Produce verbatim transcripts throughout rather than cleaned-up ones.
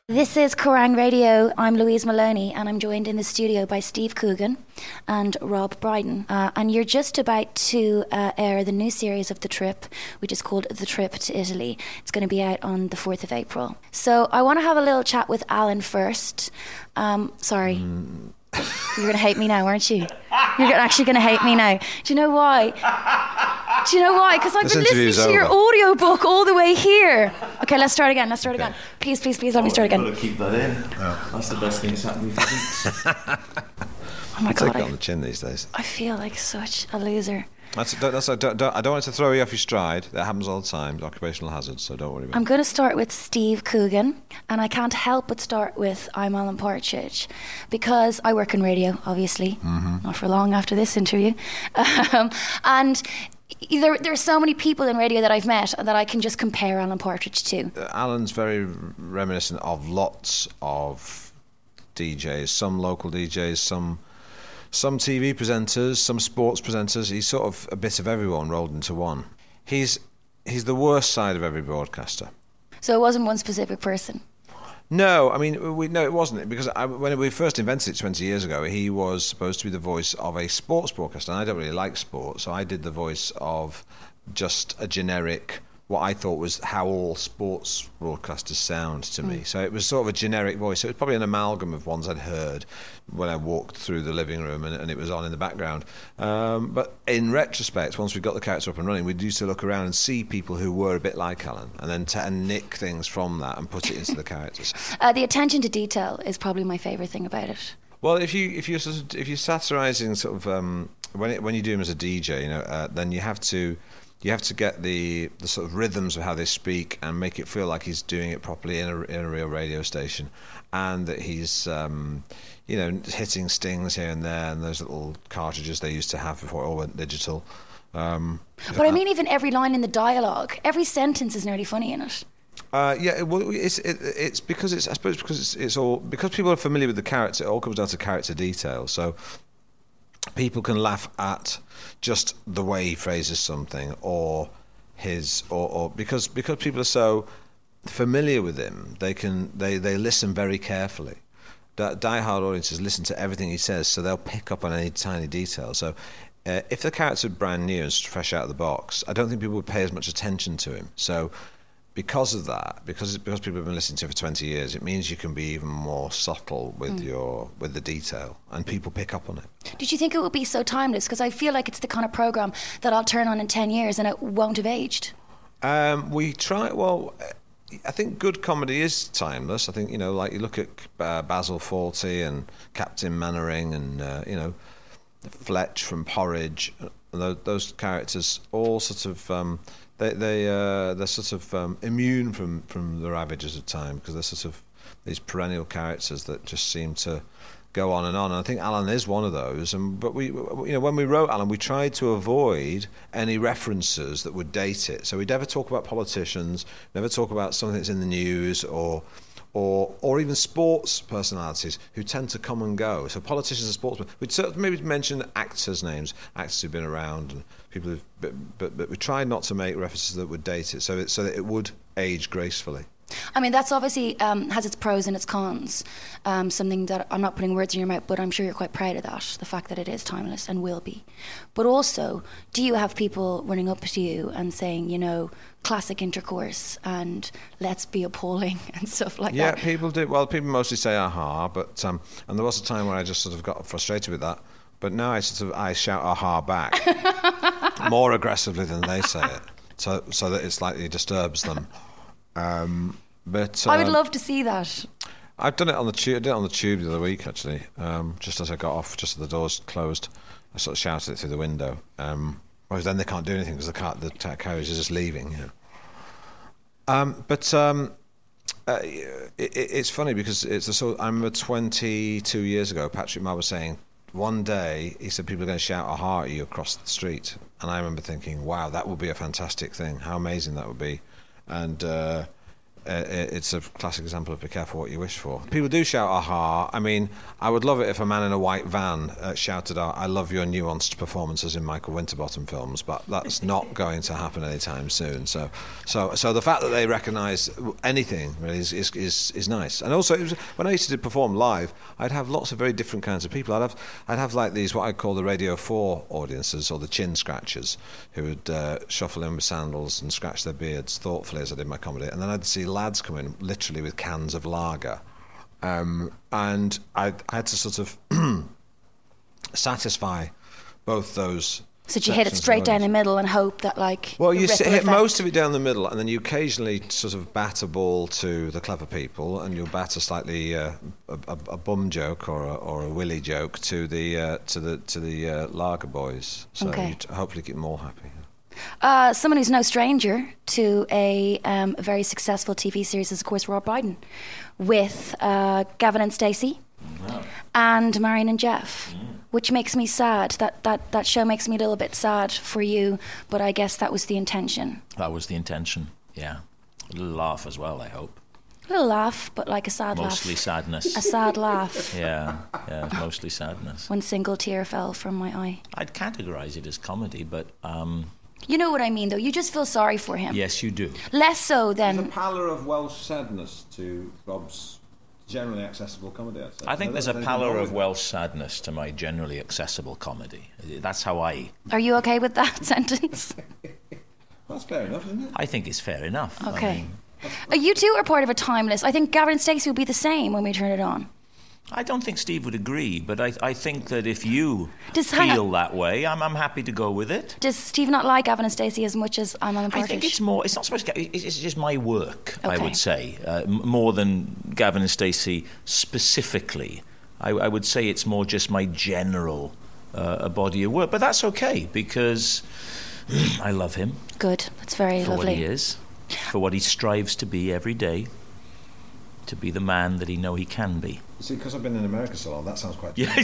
This is Kerrang Radio. I'm Louise Maloney, and I'm joined in the studio by Steve Coogan and Rob Brydon. Uh, and you're just about to uh, air the new series of The Trip, which is called The Trip to Italy. It's going to be out on the fourth of April. So I want to have a little chat with Alan first. Um, sorry. Mm. You're going to hate me now, aren't you? You're actually going to hate me now. Do you know why? Do you know why? Because I've this been listening to over. your audiobook all the way here. Okay, let's start again. Let's start okay. again. Please, please, please let oh, me start again. You've got to keep that in. Oh. That's the best thing that's happened for weeks. Oh my I God. take it I, on the chin these days. I feel like such a loser. That's, that's, I, don't, don't, I don't want it to throw you off your stride. That happens all the time. It's occupational hazard, so don't worry about it. I'm going to start with Steve Coogan, and I can't help but start with I'm Alan Partridge, because I work in radio, obviously, mm-hmm. not for long after this interview. Um, and there, there are so many people in radio that I've met that I can just compare Alan Partridge to. Uh, Alan's very reminiscent of lots of D Js, some local D Js, some... Some T V presenters, some sports presenters. He's sort of a bit of everyone rolled into one. He's he's the worst side of every broadcaster. So it wasn't one specific person? No, I mean, we, no, it wasn't. Because I, when we first invented it twenty years ago, he was supposed to be the voice of a sports broadcaster. And I don't really like sports, so I did the voice of just a generic... what I thought was how all sports broadcasters sound to me. Mm. So it was sort of a generic voice. So it was probably an amalgam of ones I'd heard when I walked through the living room and, and it was on in the background. Um, but in retrospect, once we got the character up and running, we used to look around and see people who were a bit like Alan and then t- and nick things from that and put it into the characters. Uh, the attention to detail is probably my favourite thing about it. Well, if you if you if you're satirising sort of um, when it, when you do them as a D J, you know, uh, then you have to. You have to get the, the sort of rhythms of how they speak and make it feel like he's doing it properly in a, in a real radio station, and that he's, um, you know, hitting stings here and there, and those little cartridges they used to have before it all went digital. Um, but I mean, even every line in the dialogue, every sentence is nearly funny in it. Uh, yeah, well, it's it, it's because it's I suppose because it's, it's all because people are familiar with the character. It all comes down to character detail. So. People can laugh at just the way he phrases something, or his, or, or because because people are so familiar with him, they can they, they listen very carefully. Die hard audiences listen to everything he says, so they'll pick up on any tiny detail. So, uh, if the character's brand new and fresh out of the box, I don't think people would pay as much attention to him. So. Because of that, because because people have been listening to it for twenty years, it means you can be even more subtle with mm. your with the detail, and people pick up on it. Did you think it would be so timeless? Because I feel like it's the kind of programme that I'll turn on in ten years and it won't have aged. Um, we try. Well, I think good comedy is timeless. I think you know, like you look at uh, Basil Fawlty and Captain Mannering, and uh, you know, Fletch from Porridge. Those, those characters all sort of. Um, They they uh, they're sort of um, immune from, from the ravages of time because they're sort of these perennial characters that just seem to go on and on. And I think Alan is one of those. And but we you know when we wrote Alan, we tried to avoid any references that would date it. So we never talk about politicians, never talk about something that's in the news or. Or, or even sports personalities who tend to come and go. So politicians and sportsmen. We'd maybe mention actors' names, actors who've been around, and people who've. But, but, but we tried not to make references that would date it, so it, so that it would age gracefully. I mean, that's obviously um, has its pros and its cons. Um, something that I'm not putting words in your mouth, but I'm sure you're quite proud of that. The fact that it is timeless and will be. But also, do you have people running up to you and saying, you know, classic intercourse and let's be appalling and stuff like yeah, that? Yeah, people do. Well, people mostly say aha, but um, and there was a time where I just sort of got frustrated with that. But now I sort of I shout aha back more aggressively than they say it, so so that it slightly disturbs them. Um, but I would um, love to see that. I've done it on the tube. I did it on the tube the other week, actually. Um, just as I got off, just as the doors closed, I sort of shouted it through the window. Um, whereas then they can't do anything because the car, the carriage is just leaving. You know. Um, but um, uh, it, it's funny because it's a sort. I remember twenty-two years ago, Patrick Marr was saying one day he said people are going to shout aha at you across the street, and I remember thinking, wow, that would be a fantastic thing. How amazing that would be. And uh, uh, it's a classic example of be careful what you wish for. People do shout aha. I mean, I would love it if a man in a white van uh, shouted out, I love your nuanced performances in Michael Winterbottom films, but that's not going to happen anytime soon. So so so the fact that they recognise anything really is, is is is nice. And also, it was, when I used to perform live, I'd have lots of very different kinds of people. I'd have I'd have like these, what I call the Radio four audiences, or the chin scratchers, who would uh, shuffle in with sandals and scratch their beards thoughtfully as I did my comedy. And then I'd see lads come in literally with cans of lager. Um, and I, I had to sort of satisfy both those. So did you hit it straight down the middle and hope that, like, well, you hit effect? most of it down the middle, and then you occasionally sort of bat a ball to the clever people, and you'll bat a slightly uh, a, a, a bum joke or a, or a willy joke to the uh, to the to the uh, lager boys. So okay. you t- hopefully keep them all happy. Uh, someone who's no stranger to a, um, a very successful T V series is, of course, Rob Brydon, with uh, Gavin and Stacey wow. and Marion and Jeff, mm. which makes me sad. That, that, that show makes me a little bit sad for you, but I guess that was the intention. That was the intention, yeah. A little laugh as well, I hope. A little laugh, but like a sad mostly laugh. Mostly sadness. A sad laugh. Yeah, yeah, mostly sadness. One single tear fell from my eye. I'd categorise it as comedy, but... Um, you know what I mean, though. You just feel sorry for him. Yes, you do. Less so than... There's a pallor of Welsh sadness to Rob's generally accessible comedy, I'd say. I think there's a pallor of Welsh sadness to my generally accessible comedy. That's how I... Are you okay with that sentence? That's fair enough, isn't it? I think it's fair enough. Okay. I mean, uh, you two are part of a timeless... I think Gavin and Stacey will be the same when we turn it on. I don't think Steve would agree, but I, I think that if you Does, feel that way, I'm, I'm happy to go with it. Does Steve not like Gavin and Stacey as much as I'm on the Partridge? I think it's more, it's not supposed to, it's, it's just my work, okay. I would say, uh, m- more than Gavin and Stacey specifically. I, I would say it's more just my general uh, body of work, but that's okay, because I love him. Good, that's very for lovely. For what he is, for what he strives to be every day, to be the man that he know he can be. See, because I've been in America so long, that sounds quite... Yeah.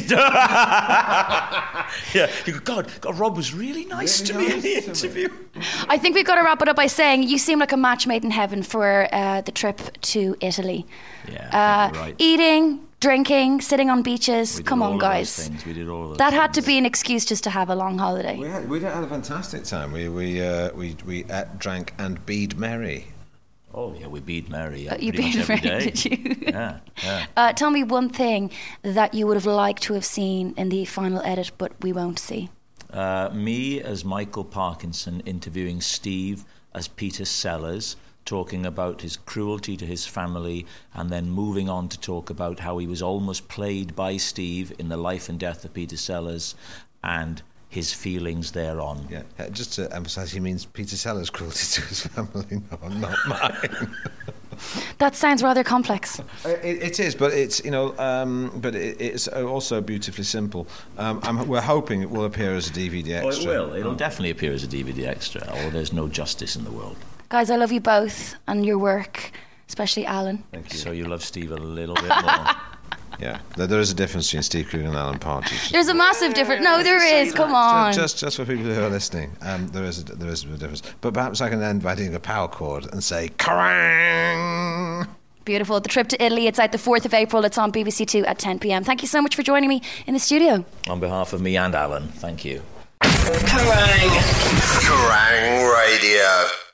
yeah. You go, God, God, Rob was really nice really to nice me in the to interview. Me. I think we've got to wrap it up by saying you seem like a match made in heaven for uh, the trip to Italy. Yeah, uh, I think you're right. Eating, drinking, sitting on beaches. Come on, guys. Things. We did all of those that things. had to be an excuse just to have a long holiday. We had, we had a fantastic time. We we uh, we we ate, drank, and beed merry. Oh, yeah, we beat Mary uh, you pretty beat much every Mary, day. did you? Yeah, yeah. Uh, tell me one thing that you would have liked to have seen in the final edit, but we won't see. Uh, me as Michael Parkinson interviewing Steve as Peter Sellers, talking about his cruelty to his family, and then moving on to talk about how he was almost played by Steve in the life and death of Peter Sellers, and his feelings thereon. Yeah, uh, just to emphasise, he means Peter Sellers' cruelty to his family, no, not mine. That sounds rather complex. It, it is, but it's you know, um, but it, it's also beautifully simple. Um, I'm, we're hoping it will appear as a D V D extra. Oh, it will. It'll definitely appear as a D V D extra. Or there's no justice in the world. Guys, I love you both and your work, especially Alan. Thank you. So you love Steve a little bit more. Yeah, there is a difference between Steve Coogan and Alan Partridge. There's a massive difference. No, there is. Come on. Just, just for people who are listening, um, there is a, there is a difference. But perhaps I can end by doing a power chord and say, Kerrang! Beautiful. The trip to Italy. It's out the fourth of April. It's on B B C Two at ten p.m. Thank you so much for joining me in the studio. On behalf of me and Alan, thank you. Kerrang! Kerrang Radio.